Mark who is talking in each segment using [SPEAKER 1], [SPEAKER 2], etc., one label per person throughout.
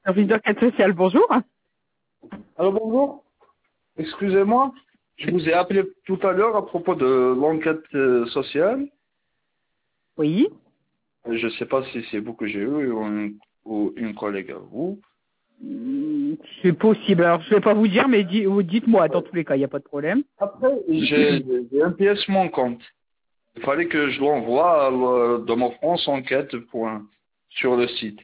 [SPEAKER 1] Service d'enquête sociale, bonjour.
[SPEAKER 2] Alors bonjour, excusez-moi, je vous ai appelé tout à l'heure à propos de l'enquête sociale.
[SPEAKER 1] Oui.
[SPEAKER 2] Je ne sais pas si c'est vous que j'ai eu ou une collègue à vous.
[SPEAKER 1] C'est possible. Alors, je vais pas vous dire, mais dites-moi, dans tous les cas, il n'y a pas de problème.
[SPEAKER 2] Après, j'ai un pièce manquante. Il fallait que je l'envoie dans mon France enquête sur le site.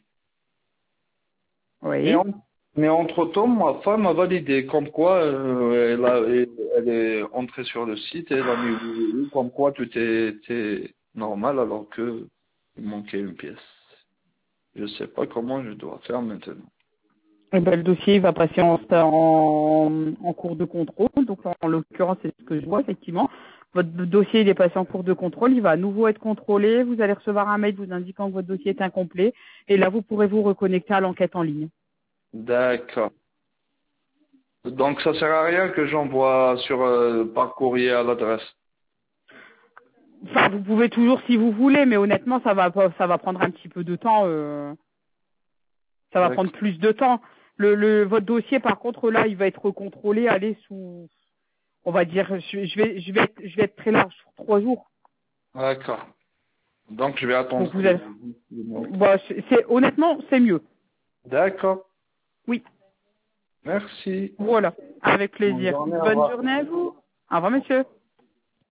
[SPEAKER 2] Mais,
[SPEAKER 1] Oui.
[SPEAKER 2] mais entre-temps, ma femme a validé comme quoi elle est entrée sur le site et elle a mis oui, comme quoi tout était normal alors que il manquait une pièce. Je ne sais pas comment je dois faire maintenant.
[SPEAKER 1] Eh ben, le dossier va passer en cours de contrôle. Donc, en l'occurrence, c'est ce que je vois, effectivement. Votre dossier, il est passé en cours de contrôle. Il va à nouveau être contrôlé. Vous allez recevoir un mail vous indiquant que votre dossier est incomplet. Et là, vous pourrez vous reconnecter à l'enquête en ligne.
[SPEAKER 2] D'accord. Donc ça sert à rien que j'envoie par courrier à l'adresse.
[SPEAKER 1] Enfin, vous pouvez toujours si vous voulez, mais honnêtement, ça va prendre un petit peu de temps. Ça va prendre
[SPEAKER 2] D'accord.
[SPEAKER 1] plus de temps. Votre dossier, par contre, là, il va être recontrôlé, aller sous, on va dire, je vais être très large, sur 3 jours.
[SPEAKER 2] D'accord. Donc je vais
[SPEAKER 1] Donc
[SPEAKER 2] attendre.
[SPEAKER 1] vous avez, bon, honnêtement, c'est mieux.
[SPEAKER 2] D'accord.
[SPEAKER 1] Oui,
[SPEAKER 2] Merci.
[SPEAKER 1] voilà, avec
[SPEAKER 2] Bonne
[SPEAKER 1] plaisir.
[SPEAKER 2] journée, au
[SPEAKER 1] Bonne
[SPEAKER 2] revoir.
[SPEAKER 1] journée à vous. Au revoir, monsieur.